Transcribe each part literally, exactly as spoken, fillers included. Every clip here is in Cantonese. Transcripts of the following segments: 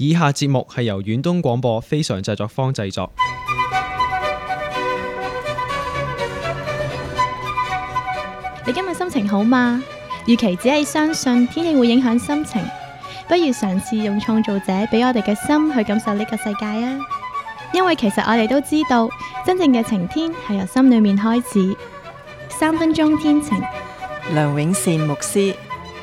以下節目係由遠東廣播非常製作坊製作。 你今日心情好嗎？與其只係相信天氣會影響心情，不如嘗試用創造者俾我哋嘅心去感受呢個世界啊！因為其實我哋都知道，真正嘅晴天係由心裏面開始。三分鐘天晴， 梁永善牧師。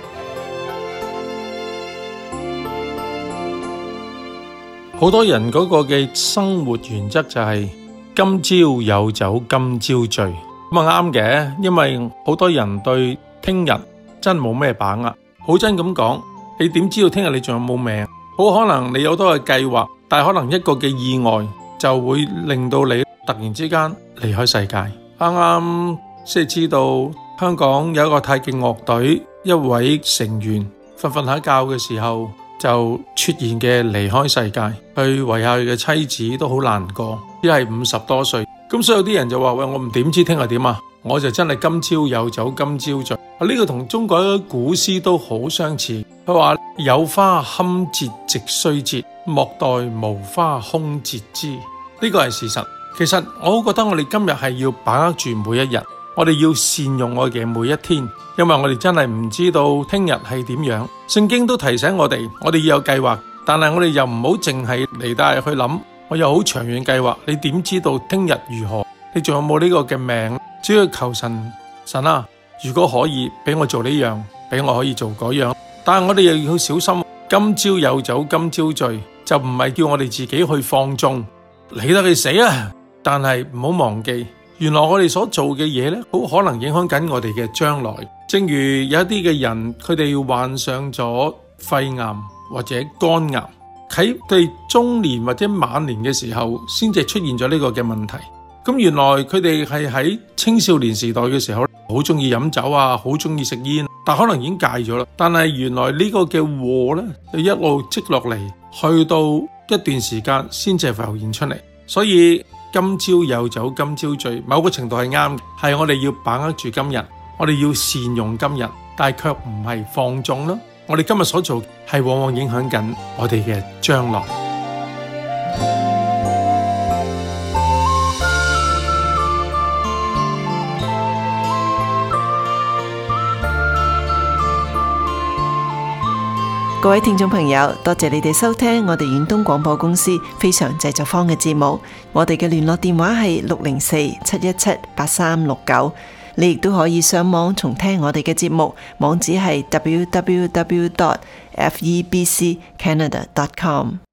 好多人嗰個嘅生活原則就係今朝有酒今朝醉，咁啊啱嘅，因為好多人對聽日真冇咩把握。好真咁講，你點知道聽日你仲有冇命？好可能你有好多嘅計劃，但係可能一個嘅意外就會令到你突然之間離開世界。啱啱先知道香港有一個太極樂隊一位成員瞓瞓下覺嘅時候就猝然嘅離開世界，佢遺下佢嘅妻子都好難過，只係五十多歲。咁所以有啲人就話：喂，我唔點知聽日點啊？我就真係今朝有酒今朝醉。啊，呢個同中國嘅古詩都好相似。佢話有花堪折直須折，莫待無花空折枝。呢個係事實。其實我覺得我哋今日係要把握住每一日，我哋要善用我嘅每一天，因為我哋真係唔知道聽日係點樣。聖經都提醒我哋，我哋要有計劃，但係我哋又唔好淨係嚟帶去諗，我有好長遠計劃。你點知道聽日如何？你仲有冇呢個嘅命？只要求神，神啊，如果可以俾我做呢樣，俾我可以做嗰樣。但係我哋又要小心，今朝有酒今朝醉，就唔係叫我哋自己去放縱，理得佢死啊！但係唔好忘記，原來我哋所做嘅嘢呢，好可能影響緊我哋嘅將來。正如有一啲嘅人，佢哋患上咗肺癌或者肝癌，喺佢哋中年或者晚年嘅時候，先至出現咗呢個嘅問題。咁原來佢哋係喺青少年時代嘅時候，好中意飲酒啊，好中意食煙，但可能已經戒咗啦。但係原來呢個嘅禍呢，就一路積落嚟，去到一段時間先至浮現出嚟。所以今朝有酒今朝醉，某個程度係啱嘅，係我哋要把握住今日，我哋要善用今日，但係卻唔係放縱咯。我哋今日所做係往往影響緊我哋嘅將來。 各位聽眾朋友，多謝你哋收聽我哋遠東廣播公司非常製作坊嘅節目。我哋嘅聯絡電話係六零四七一七八三六九。你亦都可以上網重聽我哋嘅節目，網址係 double-u double-u double-u dot f e b c canada dot com。